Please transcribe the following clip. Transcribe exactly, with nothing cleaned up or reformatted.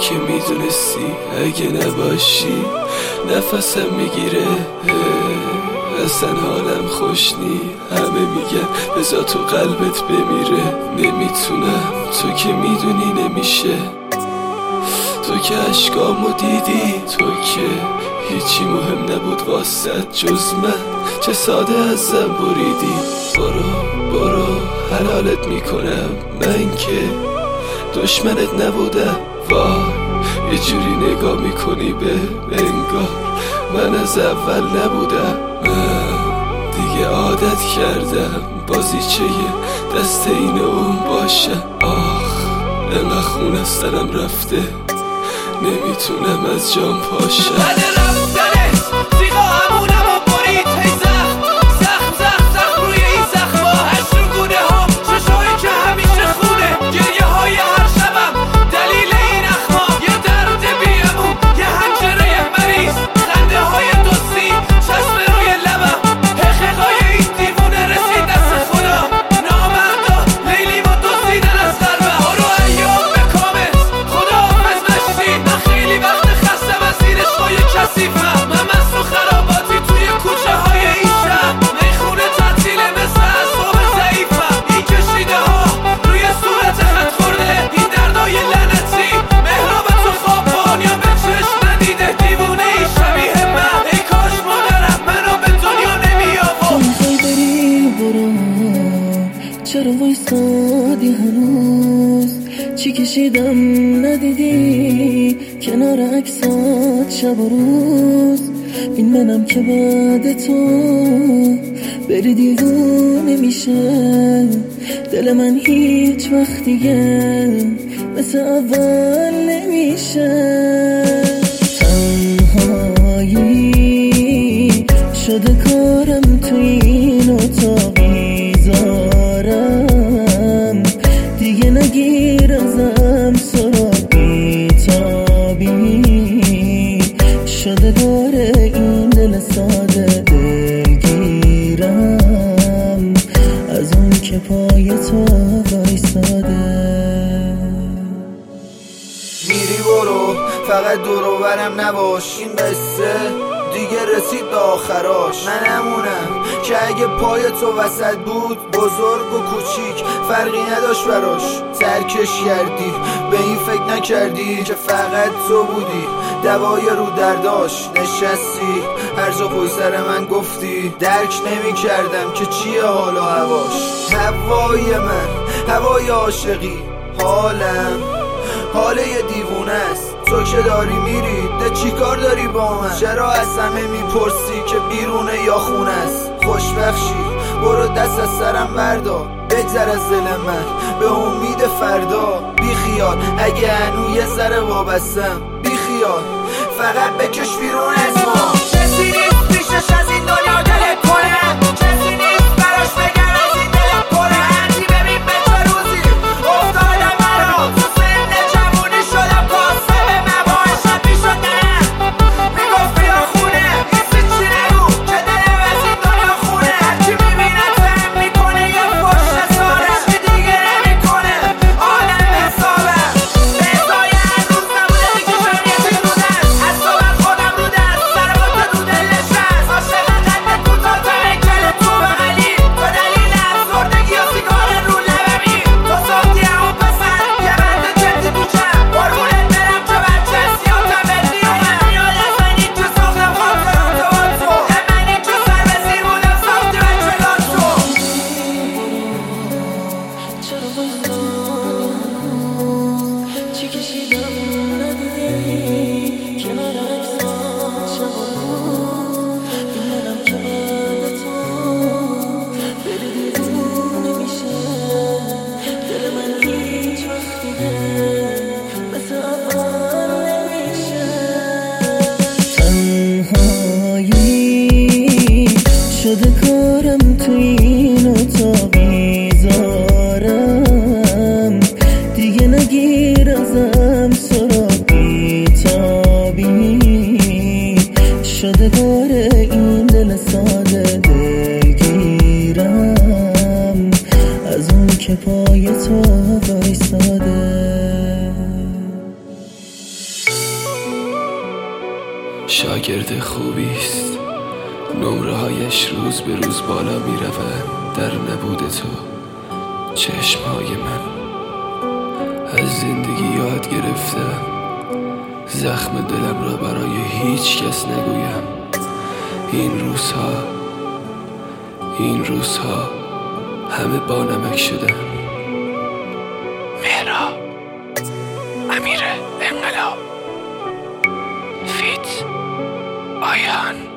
که میدونستی اگه نباشی نفسم میگیره، اصلا حالم خوش نی. همه میگن بذار تو قلبت بمیره، نمیتونم، تو که میدونی نمیشه. تو که عشقامو دیدی، تو که هیچی مهم نبود واسد جز من، چه ساده ازم بریدی. برو برو حلالت میکنم، من که دشمنت نبودم. وای یه جوری نگاه میکنی به انگار من از اول نبودم. من دیگه عادت کردم بازیچه دست این اون باشم. آخ انقدر خون از سرم رفته نمیتونم از جام پاشم. بعد رفتنت سیغا همونم و برید، هی زخم زخم زخم زخم روی این زخم ها، هشت رو گونه ها، چشایی که همیشه خونه، گریه های هر شبم دلیل این اخما، یه درد بیمون، یه حنجره مریض، خنده های دوستی چسب روی لبم، حقیقای این دیوونه رسید دست خدا، نامردا لیلیم و دوستیدن از قلبم. برو ایام به کامت خدا حافظ مشتی، من خیلی وقت خستم از این عشقای کثیفم. من مست و خراباتی توی کوچه های این شهر، میخونه تعطیله مثل اصحاب ضعیفم. این کشیده ها روی صورت خط خورده، این دردای لعنتی مهراب تو خوابان یا به چشم ندیده، دیوونه ای شبیه من. ای کاش مادرم منو به دنیا نمی آورد. تو میخوای بری برو، چرا وایسادی هنوز؟ چی کشیدم ندیدی کنار عکسات شب و روز؟ این منم که بعد تو بری دیوونه میشه، دل من هیچ وقت دیگه مثل اول نمیشه. تنهایی شده کارم تو این اتاق میذارم، دیگه نگیر ازم سراغی تابی، شده باره این دل ساده دلگیرم از اون که پای تو وایساده. میری برو فقط دور و برم نباش، این قصه دیگه رسید به آخراش. من همونم که اگه پای تو وسط بود بزرگ و کوچیک فرقی نداشت براش. ترکش کردی به این فکر نکردی که فقط تو بودی دوای رو درداش. نشستی هر جا پای سر من گفتی، درک نمی کردم که چیه حال و هواش. هوای من هوای عاشقی، حالم حال یه دیوونه است. تو که داری میری ده چی کار داری با من؟ چرا از همه میپرسی که بیرونه یا خونه است؟ خوشبخشی برو دست از سرم بردار، بگذر از دل من به امید فردا. بی خیال اگه هنو یه ذره وابستم، بی خیال فقط بکش بیرون از ما. کسی نیست پیشش از این دنیا دلت کنه، کسی نیست براش بگر از این دلت کنه. هرچی ببین به چه روزی افتادم مرا، تو سن جوونی شدم کاسه به مباش. شب میشد ننم میگفت بیا خونه، ایسی چی نگو که دلم از این دنیا خونه. هرچی میبینه تم میکنه یه پشت ساره، هرچی دیگه نمیکنه آدم حسابم. به ازای هر روز نبوده دیگه شریعتی رو دست، از تو من خودم رو دست، سر باته رو دلش رست. عاشق قد کوتاه تا هیکل تو بغلی، تو دلیل افسردگی و سیگار رو لبمی. تو ساختی همون پسر یه بند جدی تو چم، قربونت برم که بچه سیاتم بهت میومد. میاد از من این که ساختم خاطرات با تو، من این که سر به زیر بودم ساختی بچه لاتو. چرا وایسادی هنوز؟ چی کشیدم ندیدی کنار عکسات شب و روز؟ این منم که بعد تو بری دیوونه میشه، دل من هیچ وقت دیگه مثل اول نمیشه. تنهایی شده کارم تو این اتاق میذارم، دیگه نگیر ازم سراغی تابی، شده باره این دل ساده دلگیرم از اون که پای تو وایساده. شاگرد خوبیست، نمره هایش روز به روز بالا می روند. در نبود تو چشم های من از زندگی یاد گرفتم، زخم دلم را برای هیچ کس نگویم. این روزها این روزها همه با نمک شدن. مهرا امیر انقلاب فیت آیان